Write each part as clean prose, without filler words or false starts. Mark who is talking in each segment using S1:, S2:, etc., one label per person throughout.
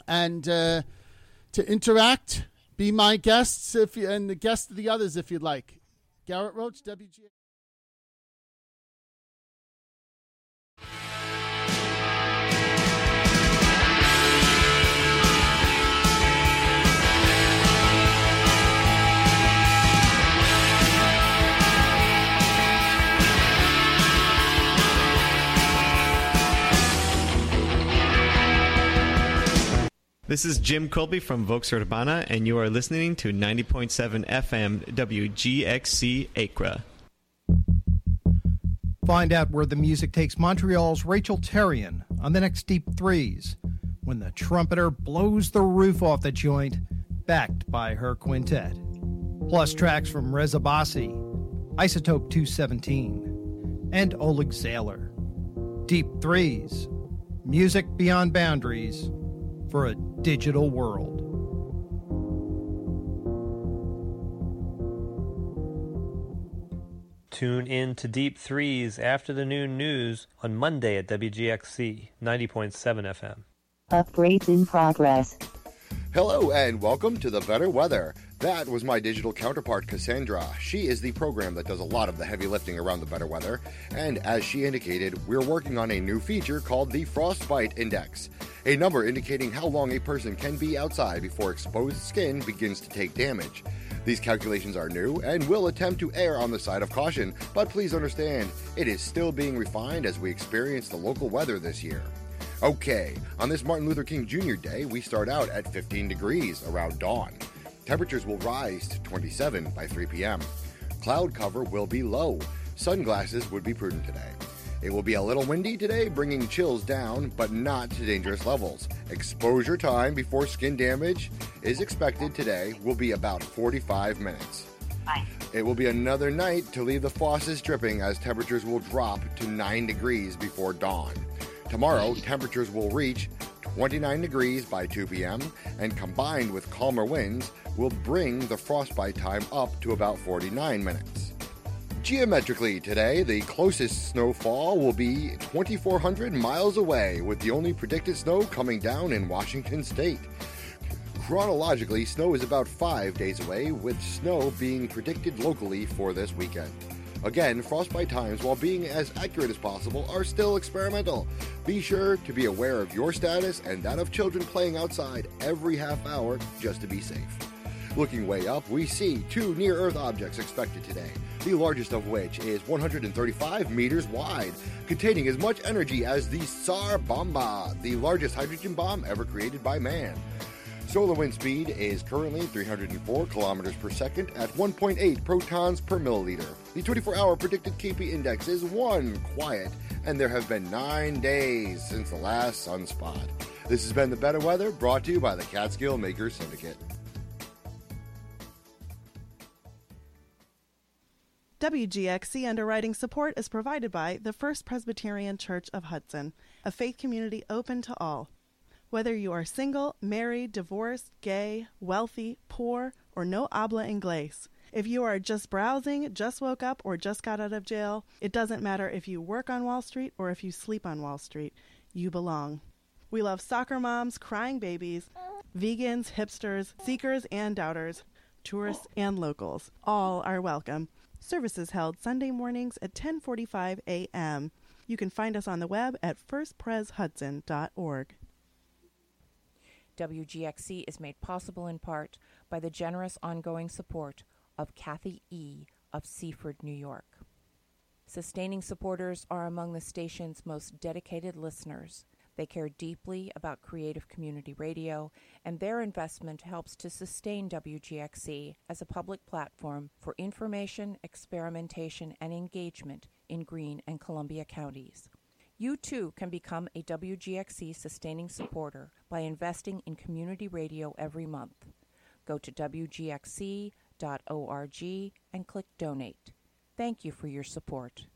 S1: and to interact, be my guests and the guests of the others if you'd like. Garrett Roach, WGA.
S2: This is Jim Colby from Vox Urbana, and you are listening to 90.7 FM WGXC Acra.
S3: Find out where the music takes Montreal's Rachel Terrian on the next Deep Threes, when the trumpeter blows the roof off the joint, backed by her quintet. Plus tracks from Reza Bassi, Isotope 217, and Oleg Zayler. Deep Threes, music beyond boundaries for a digital world.
S4: Tune in to Deep Threes after the noon news on Monday at WGXC 90.7 FM.
S5: Upgrades in progress.
S6: Hello and welcome to The Better Weather. That was my digital counterpart, Cassandra. She is the program that does a lot of the heavy lifting around the better weather. And as she indicated, we're working on a new feature called the Frostbite Index, a number indicating how long a person can be outside before exposed skin begins to take damage. These calculations are new and will attempt to err on the side of caution, but please understand, it is still being refined as we experience the local weather this year. Okay, on this Martin Luther King Jr. Day, we start out at 15 degrees around dawn. Temperatures will rise to 27 by 3 p.m. Cloud cover will be low. Sunglasses would be prudent today. It will be a little windy today, bringing chills down, but not to dangerous levels. Exposure time before skin damage is expected today will be about 45 minutes.
S5: Bye.
S6: It will be another night to leave the faucets dripping as temperatures will drop to 9 degrees before dawn. Tomorrow, temperatures will reach 29 degrees by 2 p.m., and combined with calmer winds, will bring the frostbite time up to about 49 minutes. Geometrically today, the closest snowfall will be 2,400 miles away, with the only predicted snow coming down in Washington state. Chronologically, snow is about 5 days away, with snow being predicted locally for this weekend. Again, frostbite times, while being as accurate as possible, are still experimental. Be sure to be aware of your status and that of children playing outside every half hour just to be safe. Looking way up, we see 2 near-Earth objects expected today, the largest of which is 135 meters wide, containing as much energy as the Tsar Bomba, the largest hydrogen bomb ever created by man. Solar wind speed is currently 304 kilometers per second at 1.8 protons per milliliter. The 24-hour predicted KP index is 1 quiet, and there have been 9 days since the last sunspot. This has been The Better Weather, brought to you by the Catskill Makers Syndicate.
S7: WGXC underwriting support is provided by the First Presbyterian Church of Hudson, a faith community open to all. Whether you are single, married, divorced, gay, wealthy, poor, or no habla inglés, if you are just browsing, just woke up, or just got out of jail, it doesn't matter if you work on Wall Street or if you sleep on Wall Street. You belong. We love soccer moms, crying babies, vegans, hipsters, seekers and doubters, tourists and locals. All are welcome. Services held Sunday mornings at 10:45 a.m. You can find us on the web at firstpreshudson.org.
S8: WGXC is made possible in part by the generous ongoing support of Kathy E. of Seaford, New York. Sustaining supporters are among the station's most dedicated listeners. They care deeply about creative community radio, and their investment helps to sustain WGXC as a public platform for information, experimentation, and engagement in Greene and Columbia counties. You too can become a WGXC sustaining supporter by investing in community radio every month. Go to WGXC.org and click Donate. Thank you for your support.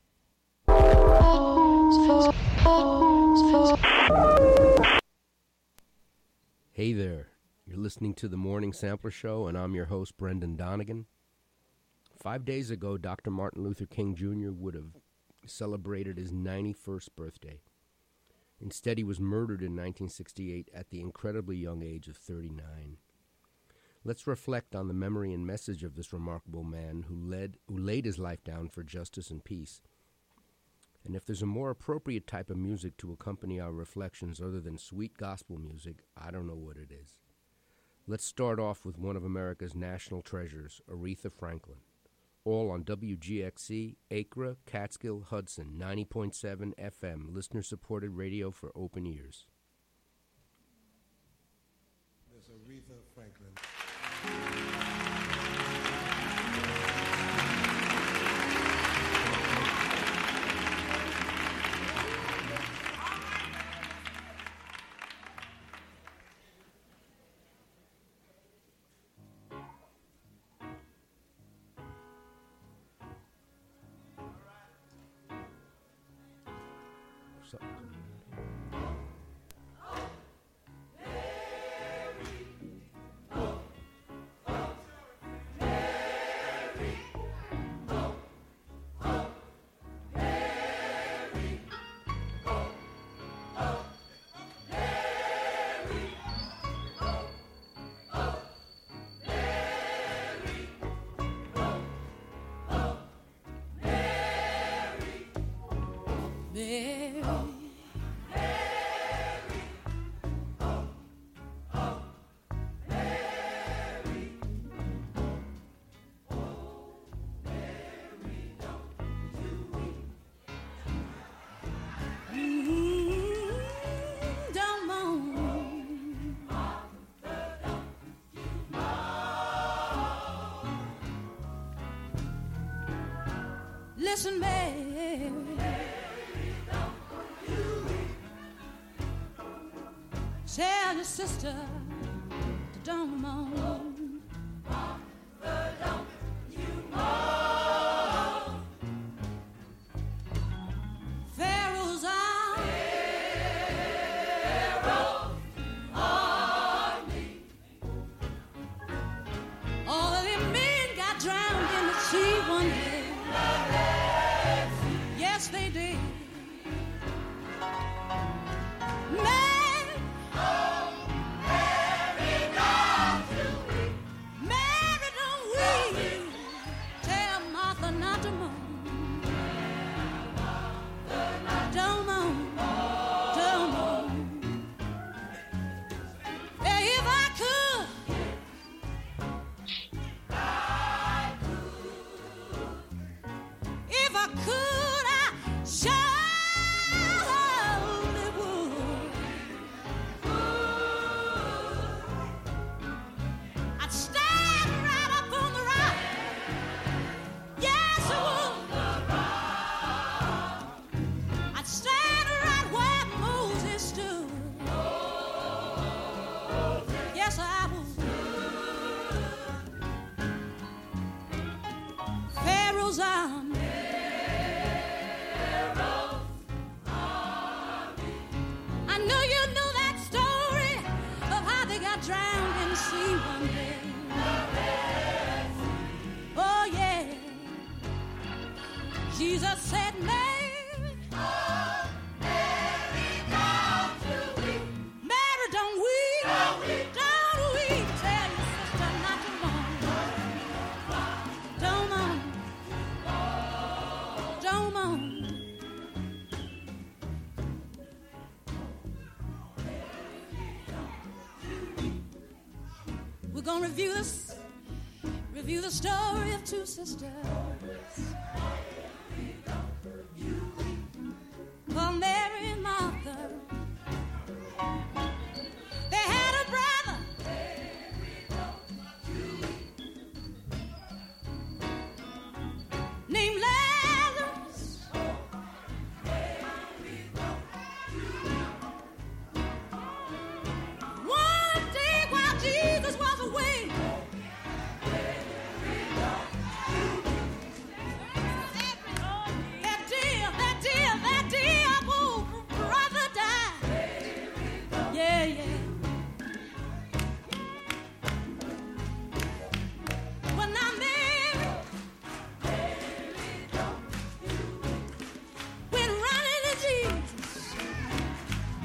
S9: Hey there, you're listening to the Morning Sampler Show, and I'm your host, Brendan Donegan. 5 days ago, Dr. Martin Luther King Jr. would have celebrated his 91st birthday. Instead, he was murdered in 1968 at the incredibly young age of 39. Let's reflect on the memory and message of this remarkable man who laid his life down for justice and peace. And if there's a more appropriate type of music to accompany our reflections other than sweet gospel music, I don't know what it is. Let's start off with one of America's national treasures, Aretha Franklin. All on WGXC, Acra, Catskill, Hudson, 90.7 FM, listener-supported radio for open ears.
S10: Miss Aretha Franklin.
S11: Listen, Mary, tell your sister to don't moan. Don't you moan. Pharaoh's army. All of them men got drowned in the sea one day. Yes, they did. Mary, oh, Mary, don't you weep. Mary, don't weep. Tell Martha not to moan. Don't moan, don't moan. Hey, if I could, if I could, I surely would. I'd stand right up on the rock. Yes, I would. I'd stand right where Moses stood. Yes, I would. Pharaoh's army. I know you know that story of how they got drowned in the sea one day. Oh, yeah. Jesus said, Mary, oh, Mary, don't you weep. Mary, don't weep. Don't weep. Don't weep. Tell your sister not to moan. Don't moan. Don't moan. We're gonna review the story of two sisters called Mary and Martha. They had a brother named Lazarus. One day while Jesus was away, that dear old brother died. Yeah, yeah. When I Mary went running to Jesus,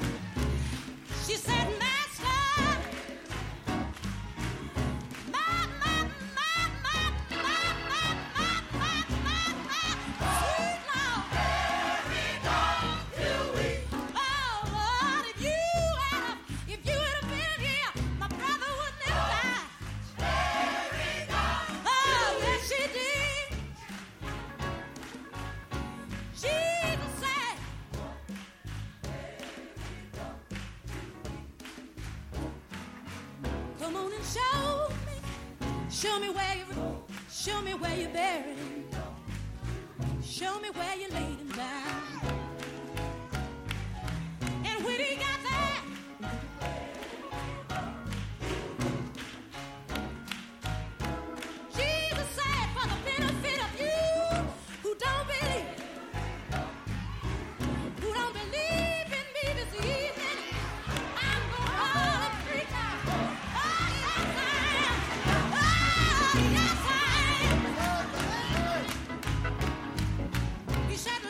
S11: Show me where you buried him. Show me where you laid him down. And when he got there, Jesus said, for the benefit of you who don't believe in me this evening, I'm gonna call a preacher. Oh, yes, I am. Oh, yes, I am. He said,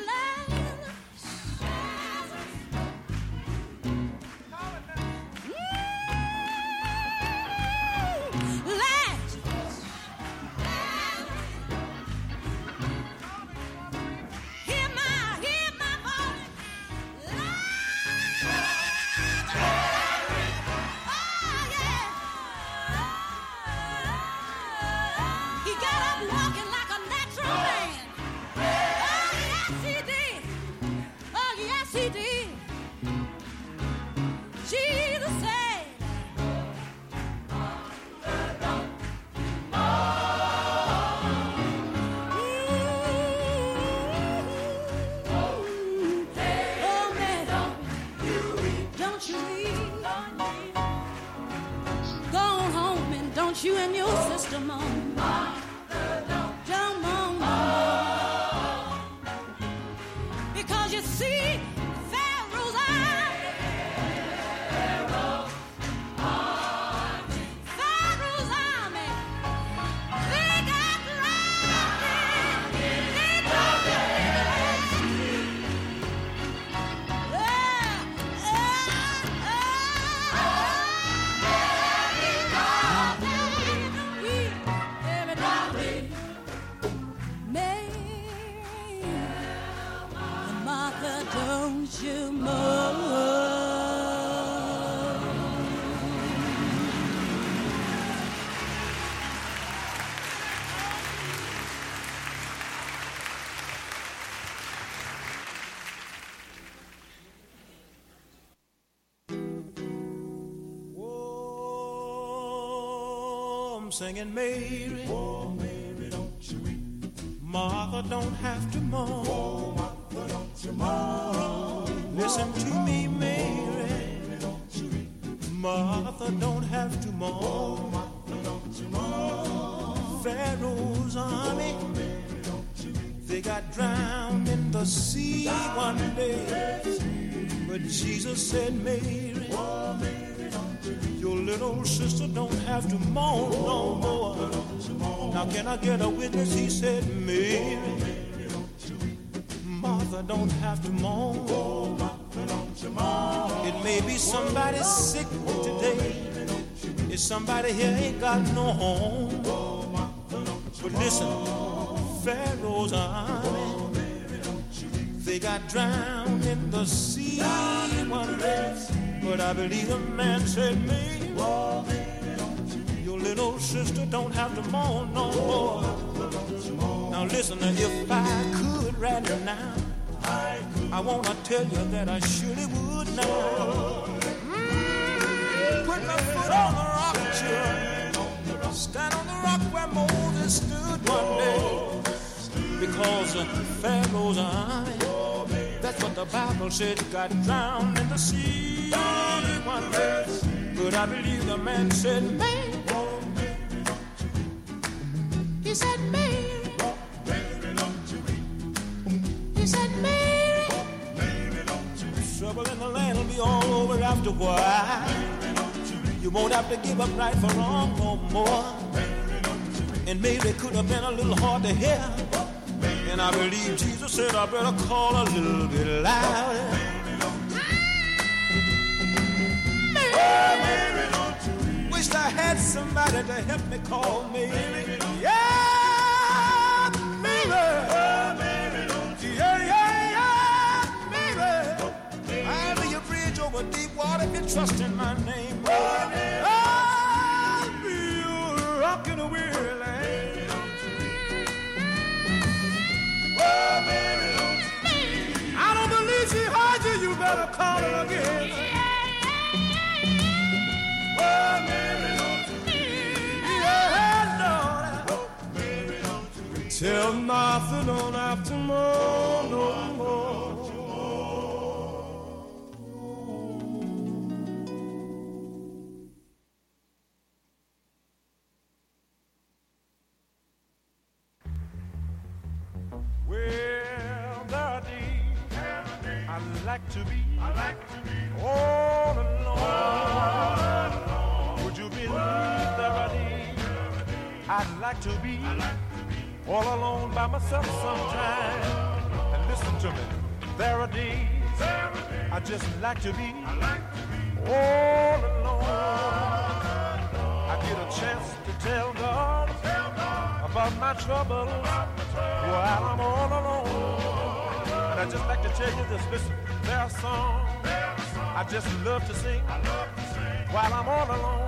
S11: you and your sister moan. Don't moan no more. Because you see, Pharaoh's army, they got drowned. They drowned in the don't you moan.
S12: Oh, I'm singing Mary. Oh, Mary, don't you weep. Martha don't have to mourn. Oh, Martha, don't you mourn. Listen to me, Mary. Martha don't have to mourn. Martha don't you mourn. Pharaoh's army, they got drowned in the sea one day. But Jesus said, Mary, your little sister don't have to mourn no more. Now can I get a witness? He said, Mary, Martha don't have to mourn. It may be somebody sick today. If somebody here ain't got no home. But listen, Pharaoh's army, they got drowned in the sea one day. But I believe the man said, Mary, your little sister don't have to mourn no more. Now listen, if I could right now, I want to tell you that I surely would now. Put my foot on the rock, children. Stand on the rock where Moses stood one day. Because Pharaoh's army, that's what the Bible said, got drowned in the sea one day. But I believe the man said, Mary. He said, Mary. He said, Mary. Trouble in the land will be all over after a while. You won't have to give up right for wrong no more. And maybe it could have been a little hard to hear. And I believe Jesus said I better call a little bit louder. Mary, wish I had somebody to help me call Mary. Yeah, Mary. Yeah, Mary. I'll be your bridge over deep water if you trust in my name. I'll be your rock in a weary land. I don't believe she heard you. You better call her again. Oh, Mary, don't you weep. Martha don't have to mourn no more. Well, there are days I like to be all alone. Would you believe there are days I'd like to be all alone by myself sometime? And listen to me, there are days I just like to be all alone. I get a chance to tell God about my troubles while I'm all alone. And I just like to tell you this, listen, there are songs I just love to sing while I'm all alone.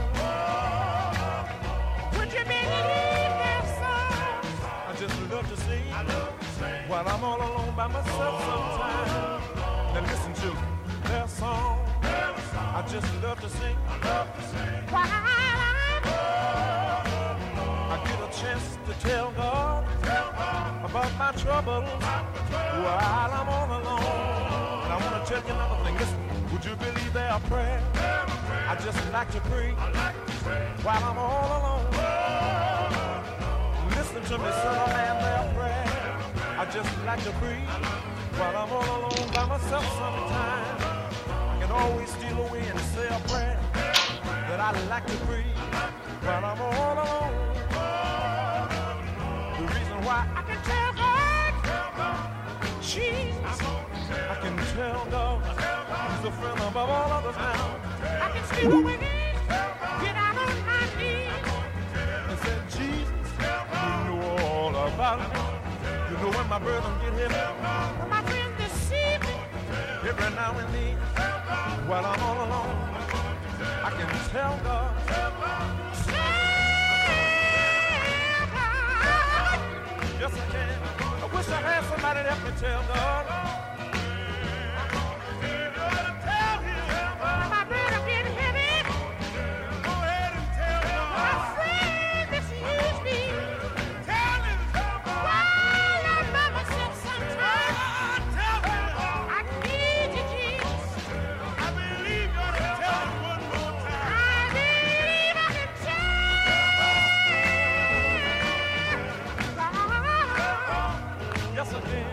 S12: Would you believe there's songs I just love to sing while I'm all alone by myself sometimes? Now listen to me, there's songs I just love to sing while I get a chance to tell God about my troubles while I'm all alone. And I want to tell you another thing. Listen, would you believe there are prayers I just like to pray while I'm all alone? Listen to me, son of man, there are prayers I just like to pray while I'm all alone by myself sometimes. I can always steal away and say a prayer that I like to pray while I'm all alone. The reason why I can tell God, Jesus, I can tell God, He's a friend above all others now. I can steal away, get out on my knees, and say, Jesus, you know all about me. You know when my burden get heavy, when my friends deceive me, every now and then, while I'm all alone, I can tell God, yes, I can. I wish I had somebody to help me tell God. Tell him my burden get heavy. Go ahead and tell God. My friend misuse me. Tell him why I love myself sometimes. Tell him I need you, Jesus. I believe you ought to tell him one more time. I believe I can tell. Yes, I can.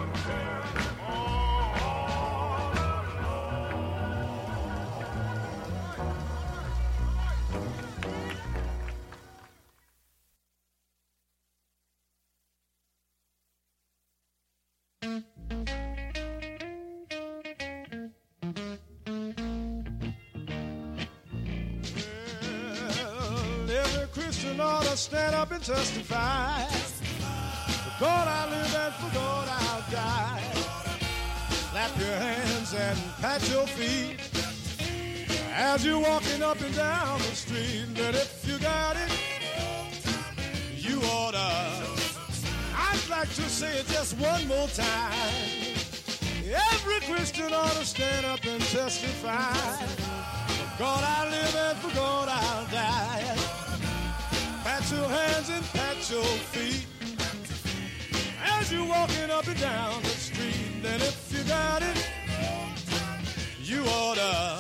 S12: Well, every Christian ought to stand up and testify. For God I live and for God I'll die. Clap your hands and pat your feet as you're walking up and down the street. But if you got it, you oughta. I'd like to say it just one more time. Every Christian ought to stand up and testify. For God I live and for God I'll die. Pat your hands and pat your feet as you're walking up and down the street. And if you got it, you oughta.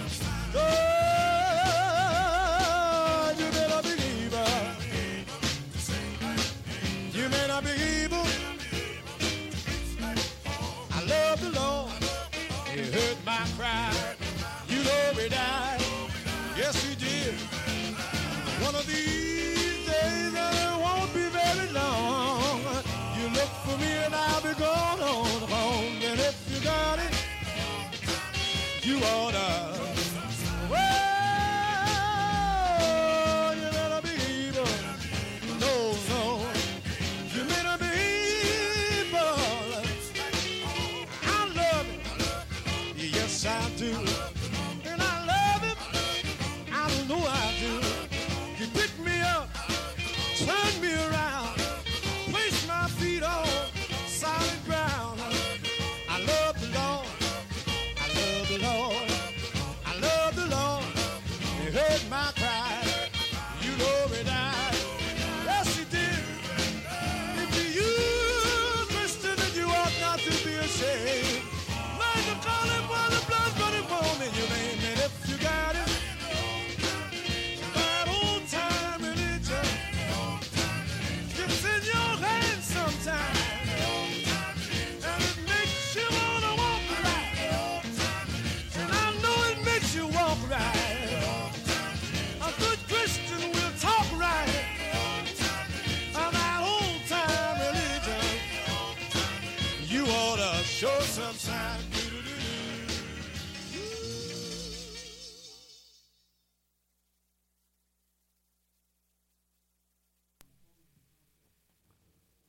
S12: Oh, you may not be evil. You may not be evil. I love the Lord. He heard my cry. You know he died. Yes, he did. One of these days, and it won't be very long. You look for me and I'll be gone on home. And if you got it, you oughta. Oh, you may not be evil. No, no. You may not be evil. I love him. Yes, I do. And I love him. I know I do. He picked me up, turned me around, placed my feet on solid ground. I love the Lord. I love the Lord. I love the Lord. He heard my cry. You know he died. Yes, he did. If you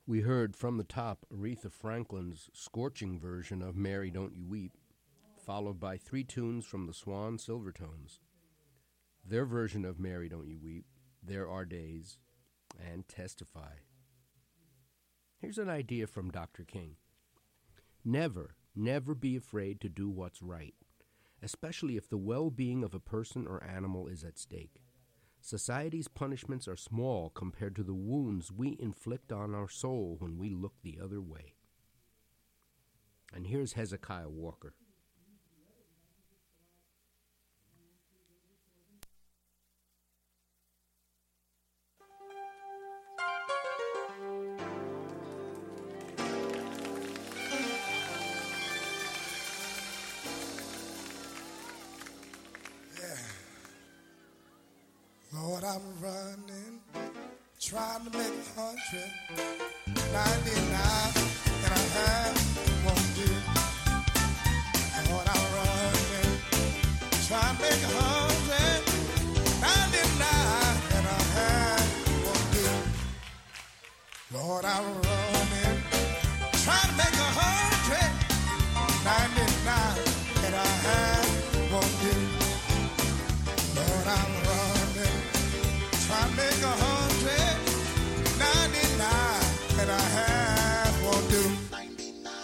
S9: We heard From the Top Aretha Franklin's scorching version of Mary Don't You Weep, followed by 3 tunes from the Swan Silvertones. Their version of Mary Don't You Weep, There Are Days, and Testify. Here's an idea from Dr. King. Never, never be afraid to do what's right, especially if the well-being of a person or animal is at stake. Society's punishments are small compared to the wounds we inflict on our soul when we look the other way. And here's Hezekiah Walker.
S10: Lord, I'm running, trying to make 199, and I won't do. Lord, I'm running, trying to make 199, and I won't do. Lord, I'm running, trying to make 199, and I won't do. Lord, I'm running, trying to make 199, and I won't do. 99.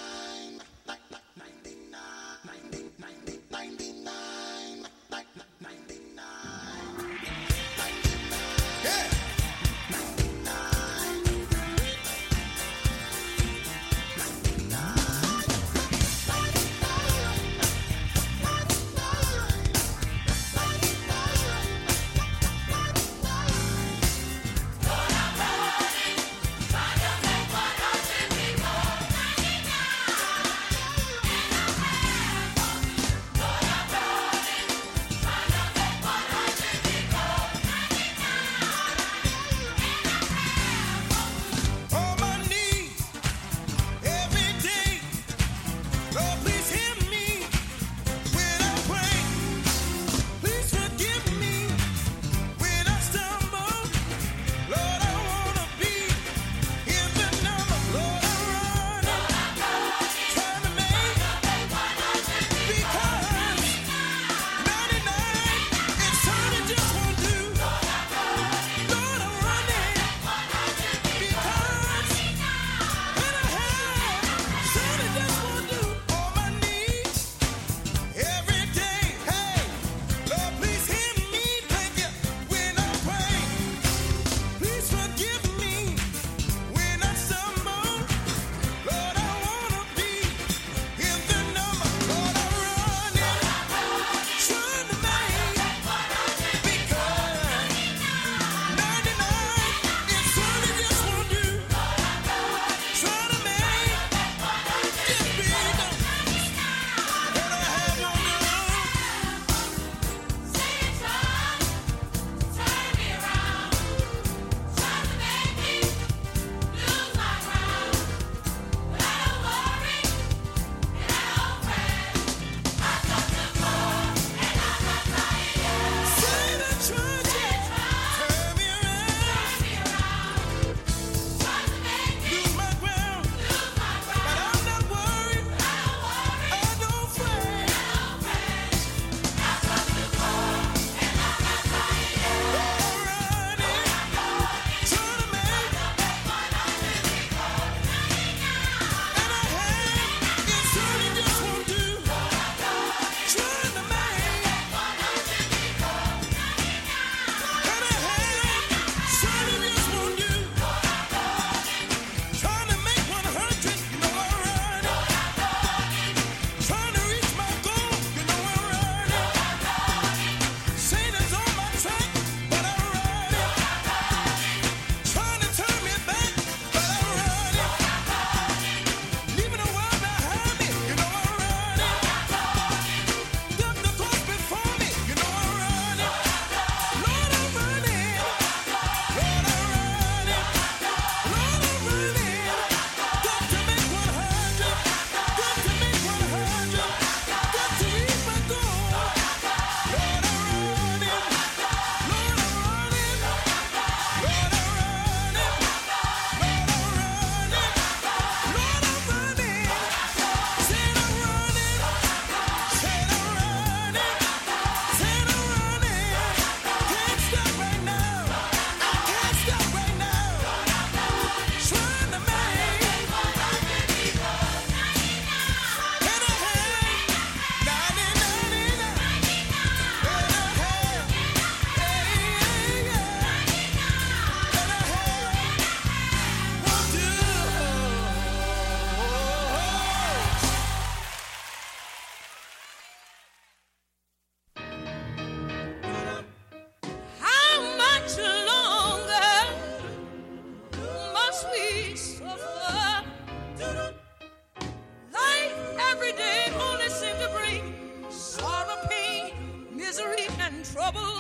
S11: trouble.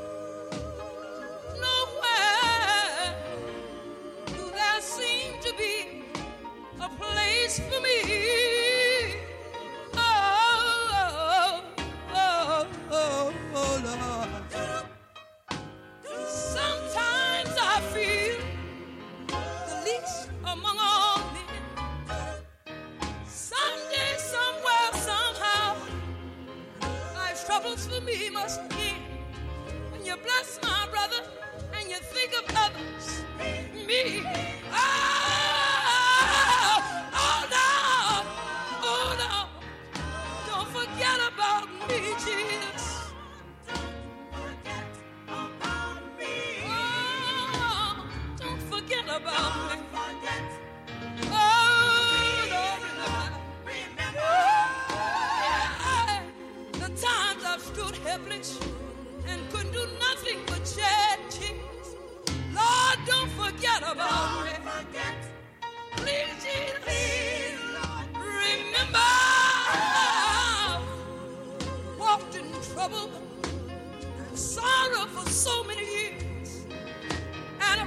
S11: Nowhere do there seem to be a place for me. Lord. Sometimes I feel the least among all men. Someday, somewhere, somehow, life's troubles for me must end. When you bless my brother and you think of others, me. Oh no, don't forget about me, Jesus. About me. Oh, Lord, remember. The times I've stood helpless and couldn't do nothing but shed tears. Lord, don't forget about me. Please, Jesus, remember. Walked in trouble and sorrow for so many years. And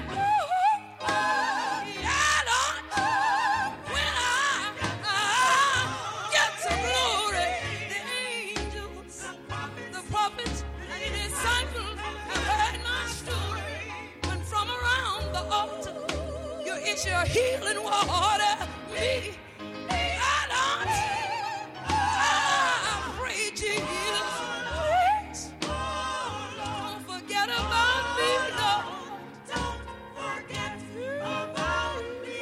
S11: your healing water, me. I pray, Jesus, don't forget about me, Lord. Don't forget about me.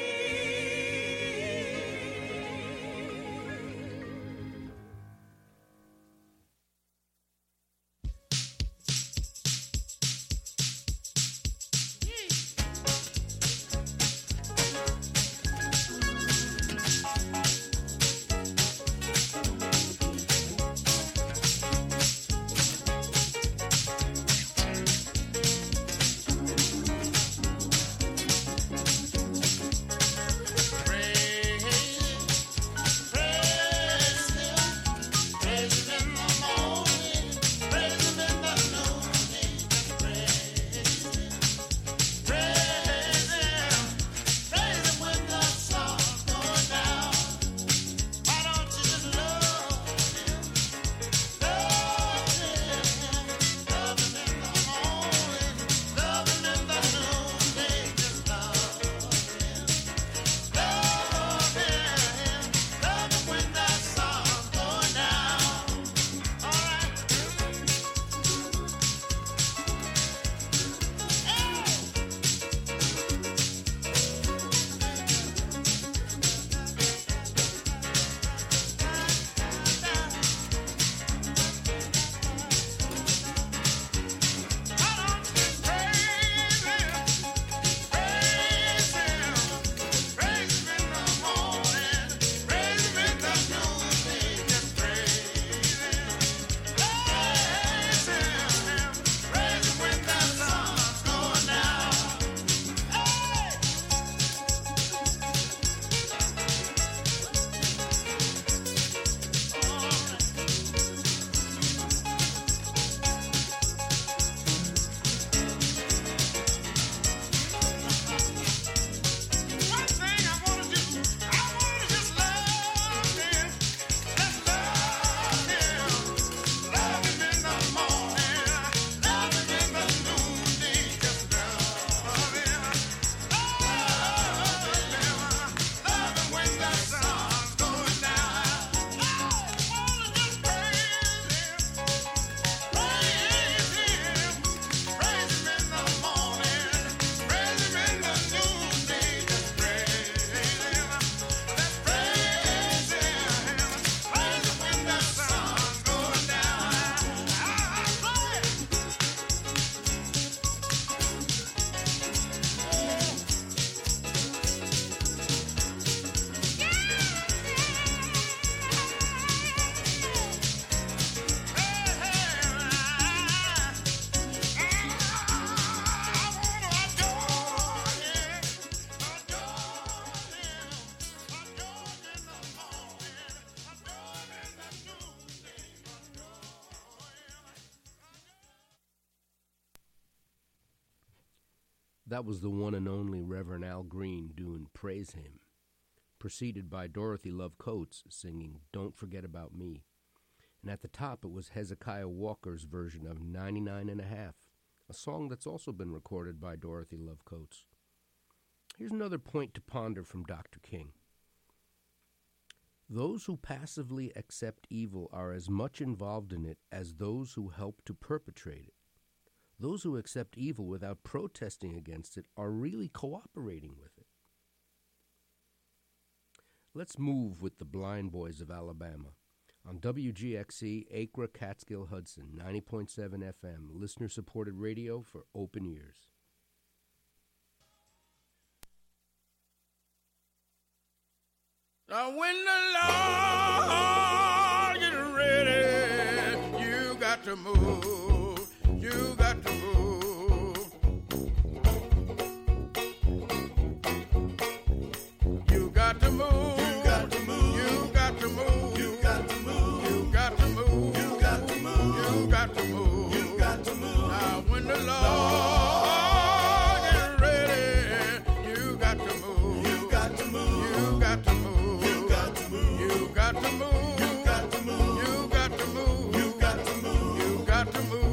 S9: That was the one and only Reverend Al Green doing Praise Him, preceded by Dorothy Love Coates singing Don't Forget About Me. And at the top it was Hezekiah Walker's version of 99 and a Half, a song that's also been recorded by Dorothy Love Coates. Here's another point to ponder from Dr. King. Those who passively accept evil are as much involved in it as those who help to perpetrate it. Those who accept evil without protesting against it are really cooperating with it. Let's move with the Blind Boys of Alabama on WGXC, Acre, Catskill, Hudson, 90.7 FM, listener-supported radio for open ears.
S10: Now when the Lord gets ready, you got to move. You got to move. You got to move. You got to move. You got to move. You got to move. You got to move. You got to move. You got to move. You got to move. Now when the Lord gets ready, you got to move. You got to move. You got to move. You got to move. You got to move. You got to move. You got to move. You got to move. You got to move.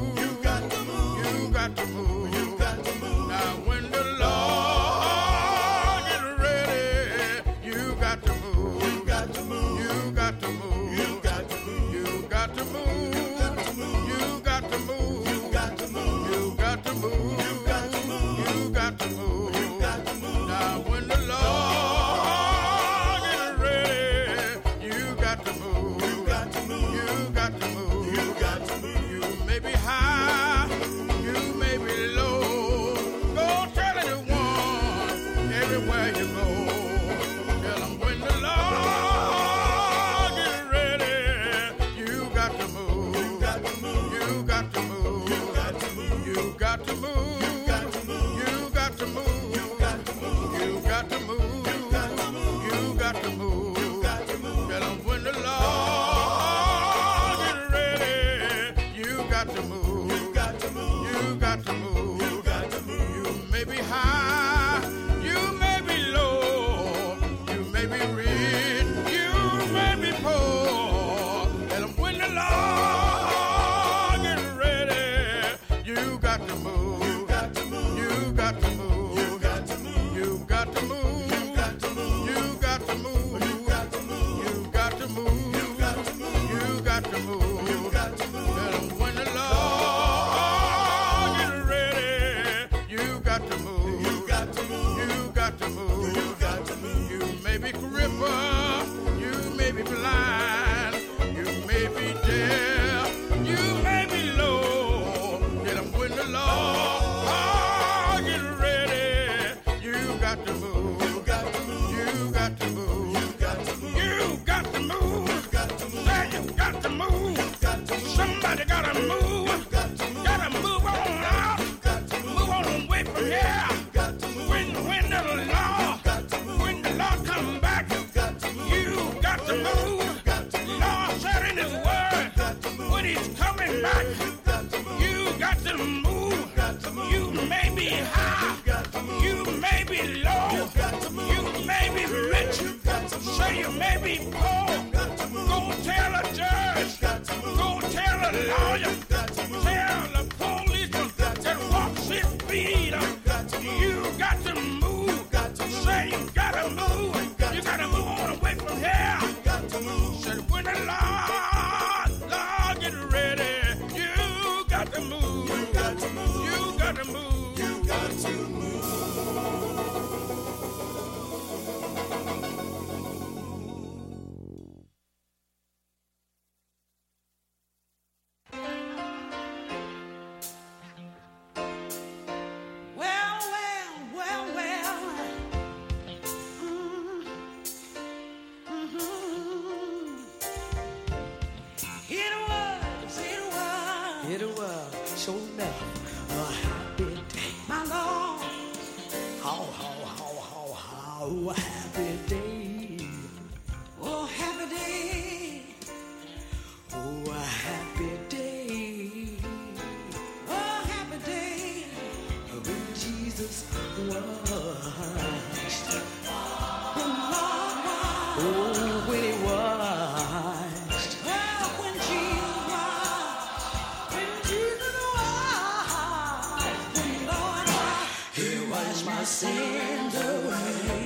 S11: Jesus Send away.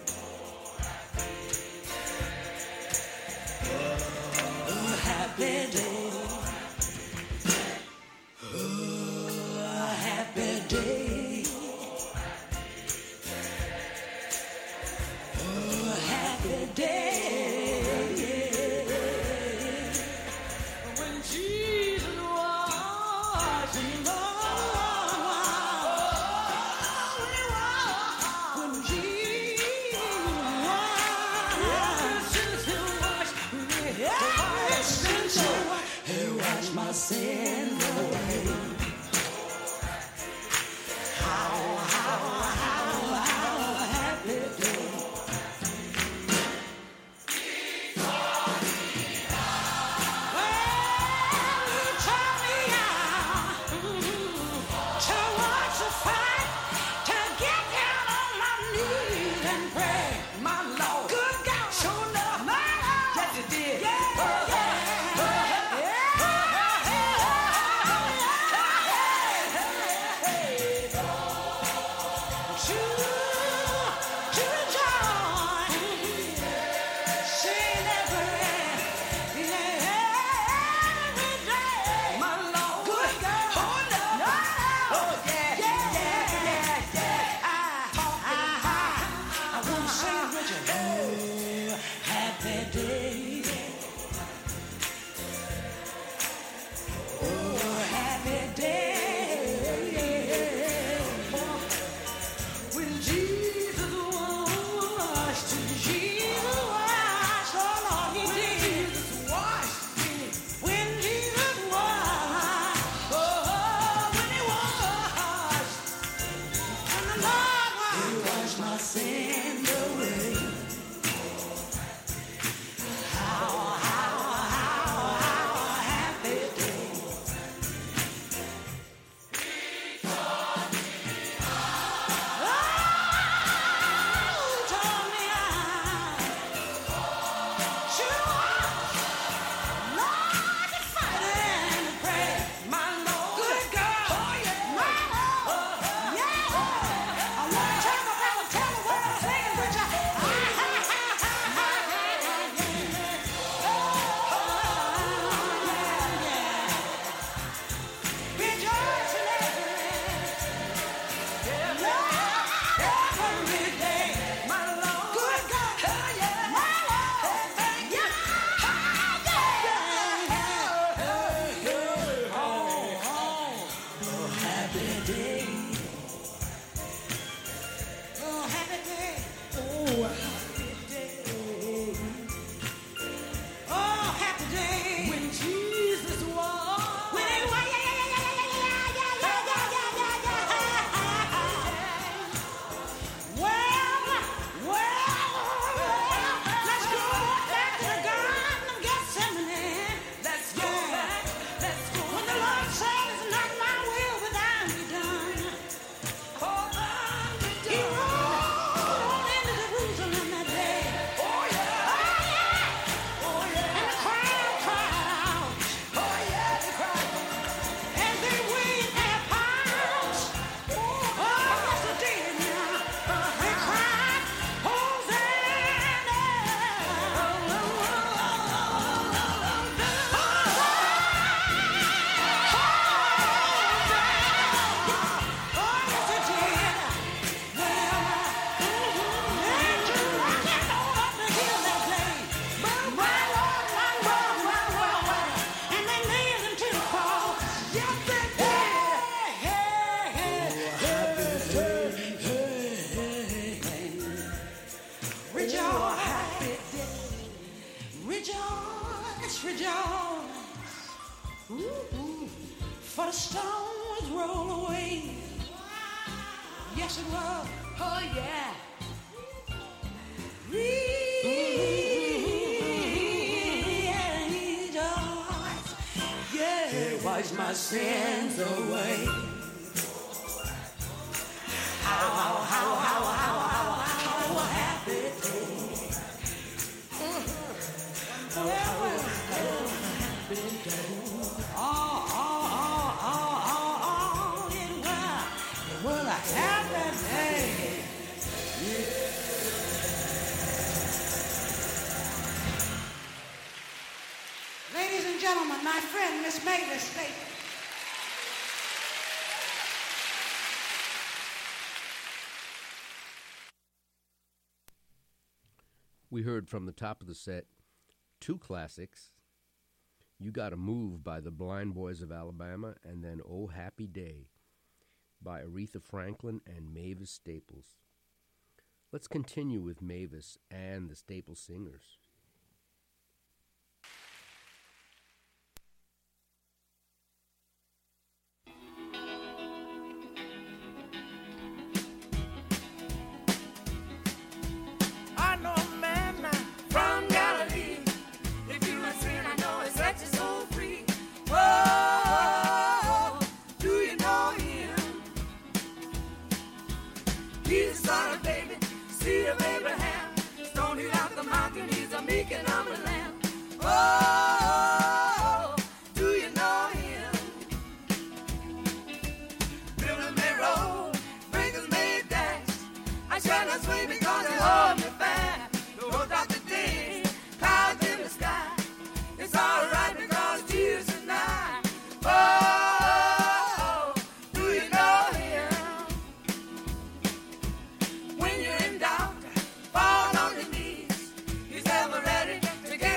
S11: A happy day. A happy day. A happy day. When Jesus was in love. My sin away. How happy day. Well, you taught me how to watch a fight, to get down on my knees and pray. My Lord, good God, sure enough, my Lord, yes it did. Yeah. For the stones roll away. Yes, it will. Oh, yeah. Rejoice. Yeah, wash my sins away. How Miss Mavis Staples.
S9: We heard from the top of the set two classics, You Gotta Move by the Blind Boys of Alabama, and then Oh Happy Day by Aretha Franklin and Mavis Staples. Let's continue with Mavis and the Staples Singers.
S11: I know a man now from Galilee. If you a sin, I know it sets your soul free. Oh, do you know him? He's the son of David, seed of Abraham. Stone it out the mountain, he's a meek and humble lamb. Oh, do you know him? Rivers may roll, breakers may dash. I shall not sway because he hold me fast. The road out the day, clouds in the sky. It's all right because Jesus is nigh. Oh, do you know him? When you're in doubt, fall on your knees. He's ever ready to give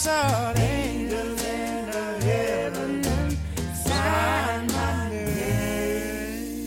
S12: saw the angels in the heaven and signed my name.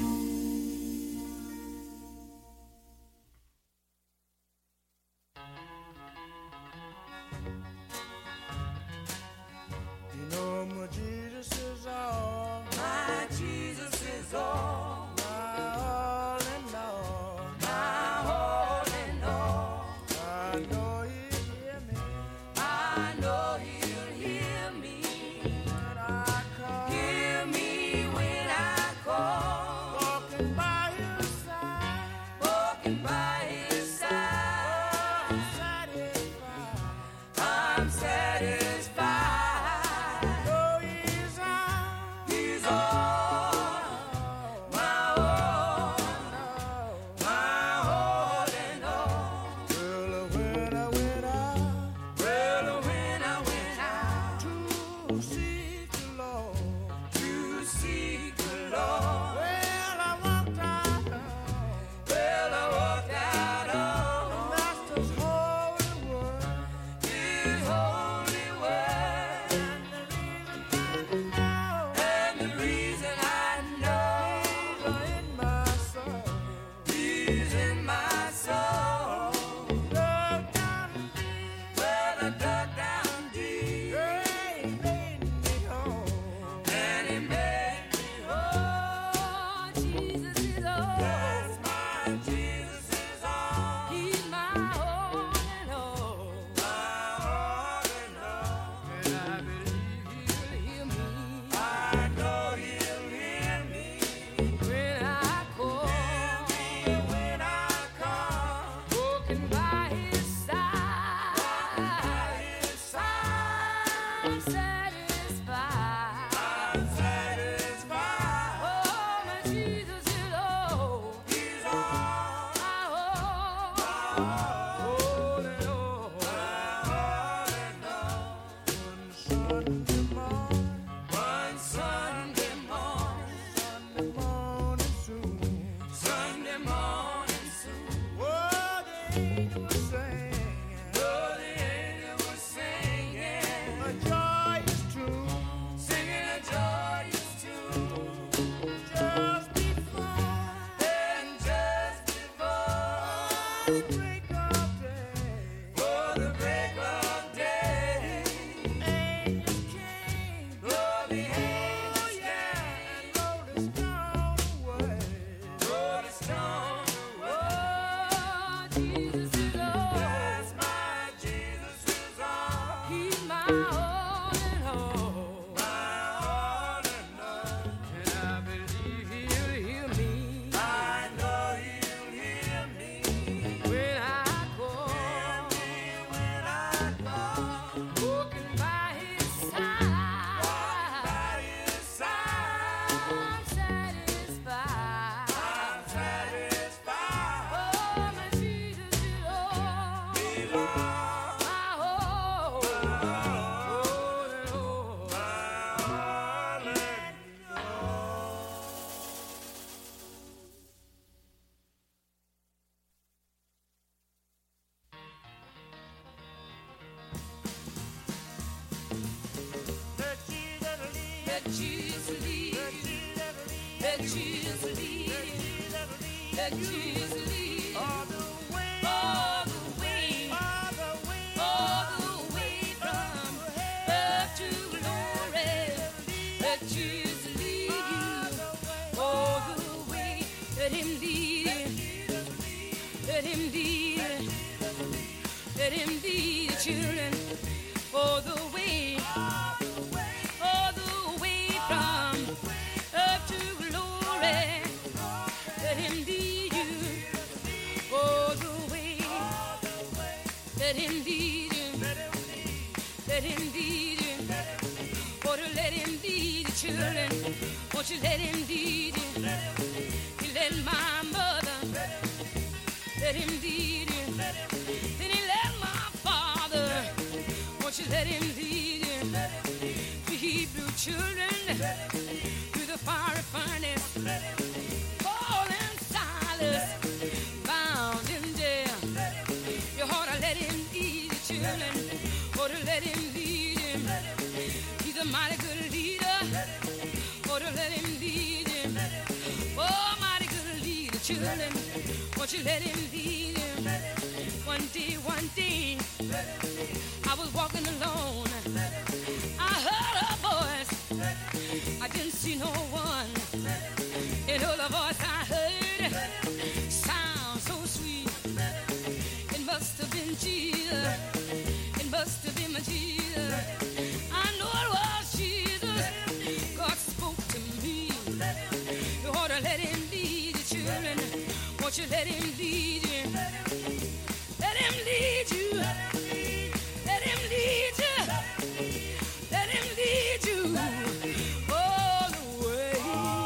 S12: You know my Jesus is all. My Jesus is all. My all and all. My all and all. I know He'll hear me. I know He'll hear me when I call. Hear me when I call. Walking by His side. Walking by His side. I'm satisfied. I'm satisfied. Oh, He's all. He's all. My all. My all and all. Well, when I went out to seek the Lord, well, I walked out on the Master's holy word, His holy word, and the reason I know, He's in my soul, dug down deep, well, I dug down deep, He made me whole, and He made me whole. Jesus is all. Yes, my Jesus is all. He's my all and all. My all and all. And I believe He'll hear me. I know He'll hear me when I call. When I call. Walking by His side. I'm satisfied. I'm satisfied. Oh, my Jesus is all. He's all. My all. All and all. All and all. One Sunday morning soon. Sunday morning soon. Oh, the angel was singing. Oh, the angel was singing a joyous tune. Singing a joyous tune. Just before the break of day. For the break of day. Angels came. Lord, the angels came. And rolled the stone away. Rolled the stone away. Jesus is all. Yes, my Jesus is all. He's my all and all. My all and all. And I believe He'll hear me. I know He'll hear me when I call. When I call. Walking by His side. By His side. I'm satisfied. I'm satisfied. Oh, my Jesus is all. He's all. My all. All and all. My all and all. Let Jesus lead. Let Jesus lead. Let Jesus lead. All the way. All the way. All the way. All the way from earth to glory. Let Jesus lead you. All the way. Let Him lead. Let Him lead. Let Him lead the children. All the way. All the way from earth to glory. Let Him lead you. All the way. Let Him lead you. Let Him lead you. Oh, to let Him lead the children. Won't you let Him lead you? He led my mother. Let Him lead you. Then He led my father. Won't you let Him lead you? The Hebrew children through the fiery furnace. Paul and Silas bound in jail. You ought to let Him lead the children. Ought to let Him lead.
S11: children, won't you let him lead you? One day, I was walking alone. I heard a voice, I didn't see no one. You know the voice I heard sounds so sweet. It must have been Jesus. It must have been my Jesus. I know it was Jesus. God spoke to me. You ought to let him lead you, children. Won't you let him lead you? Let him lead you. Let him lead you. Let him lead you all the way.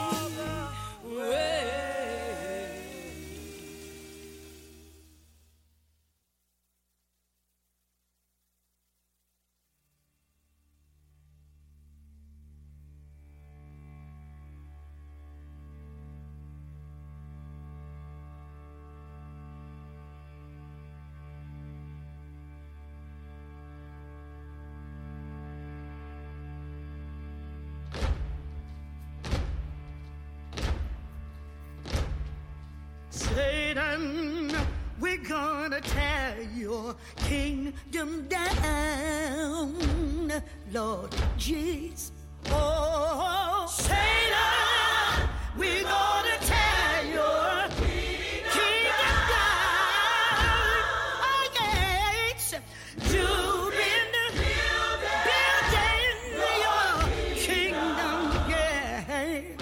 S13: Satan, we're gonna tear your kingdom down, Lord Jesus. Oh, Satan, we're gonna tear your kingdom down. Oh, yes, you've been building your kingdom, yes.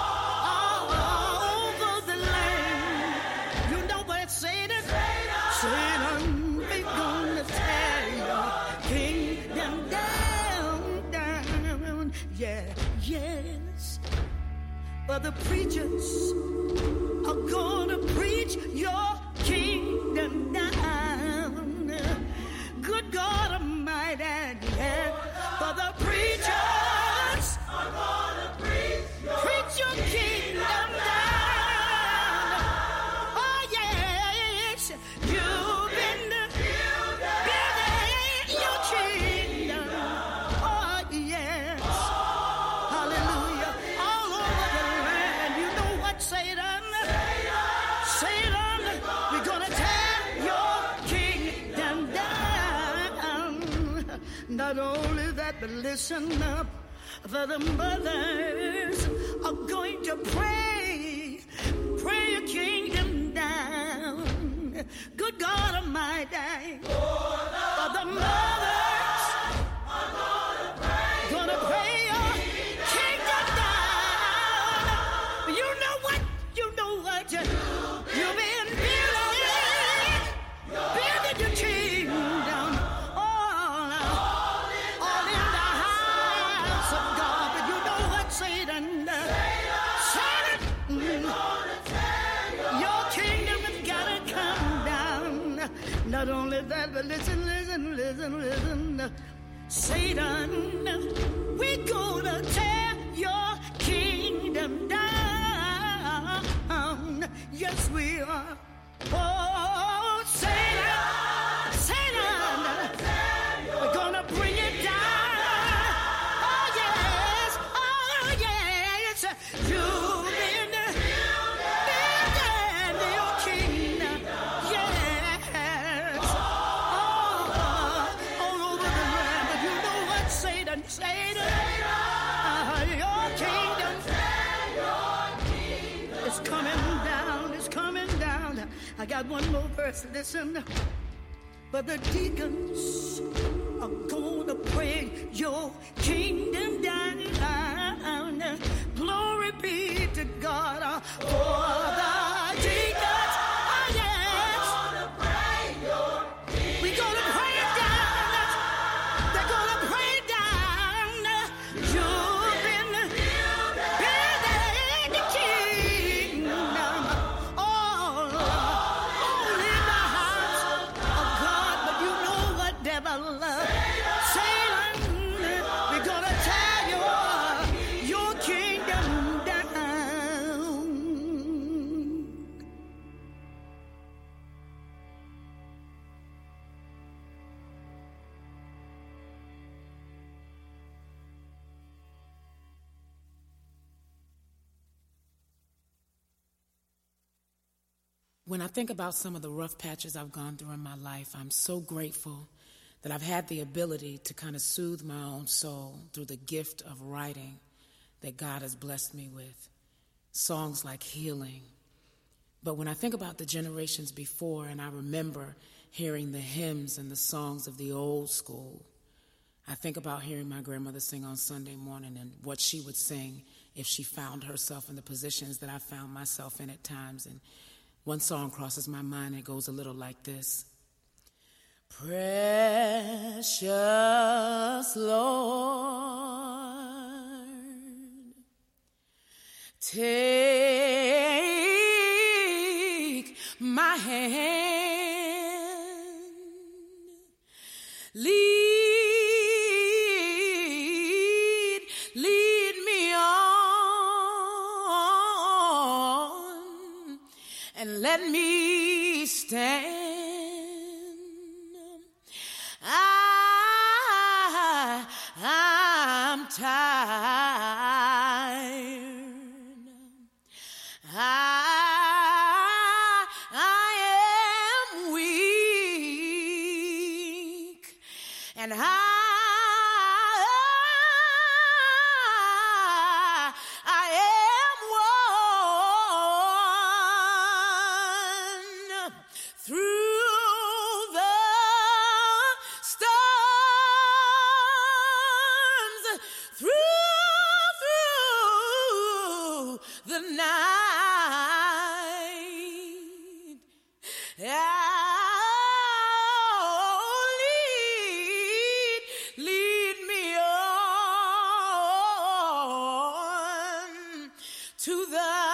S13: Satan, we're gonna tear your kingdom down, down, yeah, yes. But the preachers are gonna preach your kingdom down. Good God Almighty, yeah. But the preachers are gonna preach your kingdom down. Not only that, but listen up, for the mothers are going to pray your kingdom down. Good God Almighty, for the mothers are gonna pray your kingdom down. You know what? You've been building your kingdom. Satan, your kingdom has gotta come down. Not only that, but listen. Satan, we're gonna tear your kingdom down. Yes, we are. Oh, Satan, we're gonna bring it down. You've been building your kingdom, yes, all over the land. But you know what, Satan, your kingdom is coming down. I got one more verse, listen. But the deacons are gonna pray your kingdom down. Glory be to God for the deacons. Oh, yes. We're gonna pray it down. They're gonna pray it down. You've been building the kingdom all in the house of God. But you know what, devil? Satan, we're gonna tear your
S14: When I think about some of the rough patches I've gone through in my life, I'm so grateful that I've had the ability to kind of soothe my own soul through the gift of writing that God has blessed me with. Songs like Healing. But when I think about the generations before, and I remember hearing the hymns and the songs of the old school, I think about hearing my grandmother sing on Sunday morning and what she would sing if she found herself in the positions that I found myself in at times. And one song crosses my mind. It goes a little like this. Precious Lord, take my hand, lead me on, and let me stand. I'm tired. I am weak, and I am worn through the storms, through the night. Lead me on to the